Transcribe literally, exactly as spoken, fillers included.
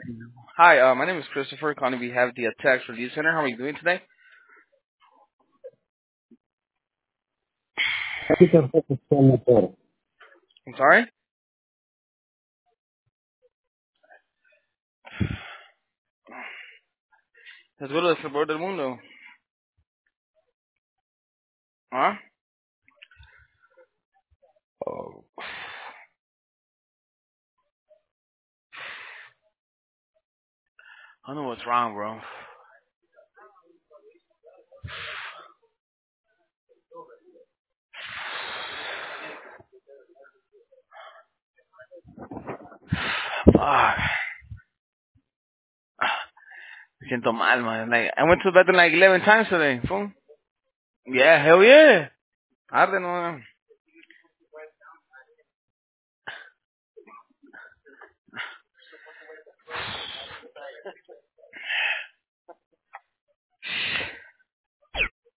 Hi, uh, my name is Christopher. Calling on behalf of the Tax Review Center. How are you doing today? I'm sorry? Seguro del sabor del mundo. Huh? Oh. I don't know what's wrong, bro. Fuck. Me siento mal, man. Like, I went to bed like eleven times today. Fool. Yeah, hell yeah. I don't know.